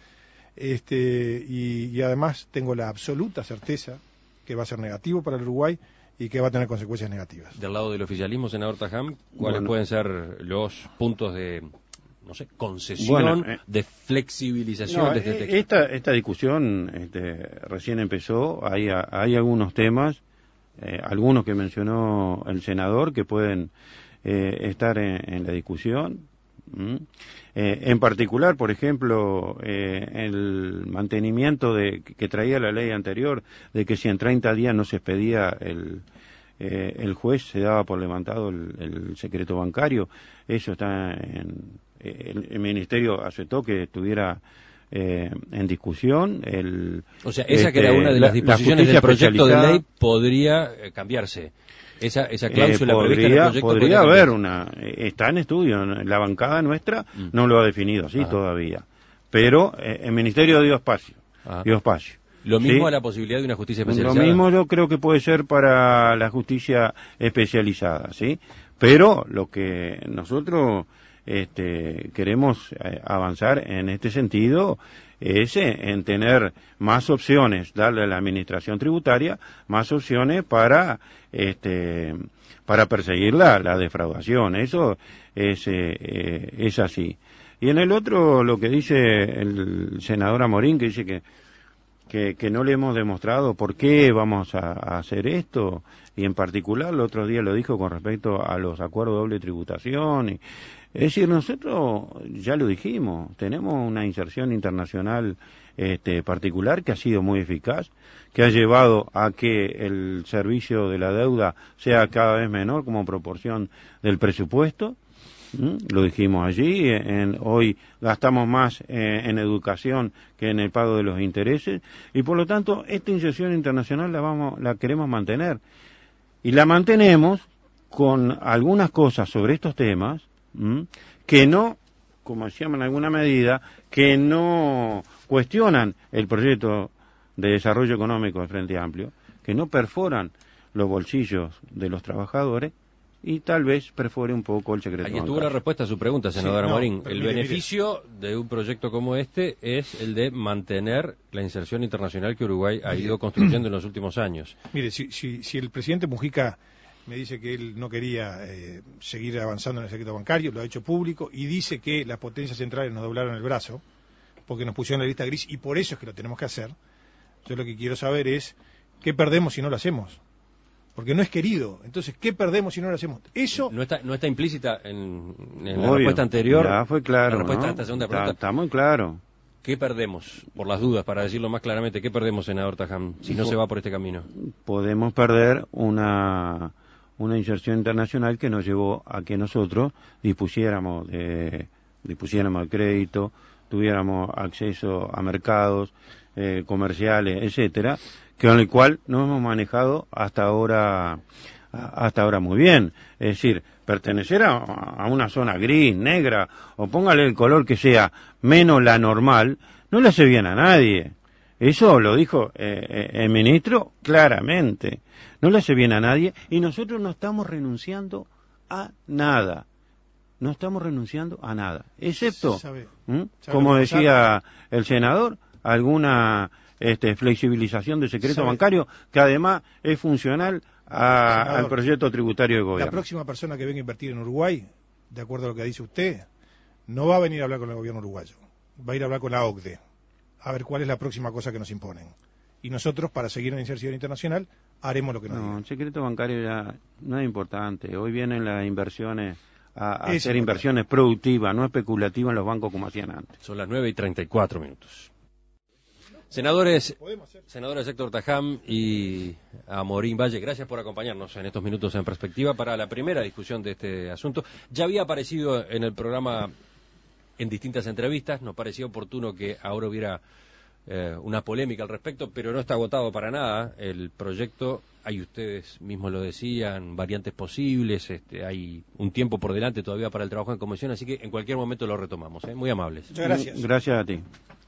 este, y, y además tengo la absoluta certeza que va a ser negativo para el Uruguay y que va a tener consecuencias negativas. Del lado del oficialismo, senador Tajam, ¿cuáles bueno. pueden ser los puntos de, no sé, concesión, bueno, eh, de flexibilización no, de este texto? Esta, esta discusión este, recién empezó, hay, hay algunos temas, eh, algunos que mencionó el senador, que pueden eh, estar en, en la discusión. ¿Mm? Eh, en particular, por ejemplo, eh, el mantenimiento de que traía la ley anterior, de que si en treinta días no se expedía el, eh, el juez, se daba por levantado el, el secreto bancario. Eso está en... El, el Ministerio aceptó que estuviera eh, en discusión. El, o sea, esa este, que era una de las disposiciones del proyecto de ley podría eh, cambiarse. Esa, esa cláusula eh, podría, prevista en el proyecto podría haber una, está en estudio, la bancada nuestra mm. no lo ha definido así Ajá. todavía, pero eh, el Ministerio dio espacio, Ajá. dio espacio. Lo mismo ¿sí? a la posibilidad de una justicia especializada. Lo mismo yo creo que puede ser para la justicia especializada, sí, pero lo que nosotros este, queremos eh, avanzar en este sentido es en tener más opciones, darle a la administración tributaria más opciones para este para perseguir la, la defraudación. Eso es, eh, es así. Y en el otro, lo que dice el senador Amorín, que dice que, que, que no le hemos demostrado por qué vamos a, a hacer esto, y en particular el otro día lo dijo con respecto a los acuerdos de doble tributación. Y, es decir, nosotros ya lo dijimos, tenemos una inserción internacional este, particular que ha sido muy eficaz, que ha llevado a que el servicio de la deuda sea cada vez menor como proporción del presupuesto. ¿Mm? Lo dijimos allí, en, hoy gastamos más eh, en educación que en el pago de los intereses, y por lo tanto esta inserción internacional la, vamos, la queremos mantener. Y la mantenemos con algunas cosas sobre estos temas, ¿Mm? que no, como decíamos en alguna medida, que no cuestionan el proyecto de desarrollo económico del Frente Amplio, que no perforan los bolsillos de los trabajadores y tal vez perfore un poco el secreto bancario. Aquí estuvo la respuesta a su pregunta, senador sí, Amorín. No, el mire, beneficio mire. de un proyecto como este es el de mantener la inserción internacional que Uruguay ha ido construyendo en los últimos años. Mire, si, si, si el presidente Mujica me dice que él no quería eh, seguir avanzando en el secreto bancario, lo ha hecho público, y dice que las potencias centrales nos doblaron el brazo, porque nos pusieron en la lista gris, y por eso es que lo tenemos que hacer. Yo lo que quiero saber es, ¿qué perdemos si no lo hacemos? Porque no es querido. Entonces, ¿qué perdemos si no lo hacemos? Eso... No está, no está implícita en, en la respuesta anterior. Ya fue claro, la respuesta ¿no? a esta segunda pregunta. Está, está muy claro. ¿Qué perdemos? Por las dudas, para decirlo más claramente, ¿qué perdemos, senador Tajam, si no se va por este camino? Podemos perder una... una inserción internacional que nos llevó a que nosotros dispusiéramos de, dispusiéramos de crédito, tuviéramos acceso a mercados eh, comerciales, etcétera, con el cual no hemos manejado hasta ahora hasta ahora muy bien. Es decir, pertenecer a, a una zona gris, negra, o póngale el color que sea menos la normal, no le hace bien a nadie. Eso lo dijo eh, el ministro claramente. No le hace bien a nadie y nosotros no estamos renunciando a nada. No estamos renunciando a nada, excepto, ¿Sabe? ¿Mm? ¿Sabe como lo que decía el senador, alguna este, flexibilización del secreto ¿Sabe? bancario que además es funcional a, Senador, al proyecto tributario de La gobierno. próxima persona que venga a invertir en Uruguay, de acuerdo a lo que dice usted, no va a venir a hablar con el gobierno uruguayo, va a ir a hablar con la O C D E, a ver cuál es la próxima cosa que nos imponen. Y nosotros, para seguir en inserción internacional, haremos lo que nos No, digan. el secreto bancario ya no es importante. Hoy vienen las inversiones a, a Es hacer importante. inversiones productivas, no especulativas en los bancos como hacían antes. Son las nueve y treinta y cuatro minutos. Senadores, Podemos hacer. senadores Héctor Tajam y Amorín Valle, gracias por acompañarnos en estos minutos en perspectiva para la primera discusión de este asunto. Ya había aparecido en el programa en distintas entrevistas, nos parecía oportuno que ahora hubiera eh, una polémica al respecto, pero no está agotado para nada el proyecto. Hay, ustedes mismos lo decían, variantes posibles, este, hay un tiempo por delante todavía para el trabajo en comisión, así que en cualquier momento lo retomamos. ¿eh? Muy amables. Muchas gracias. Gracias a ti.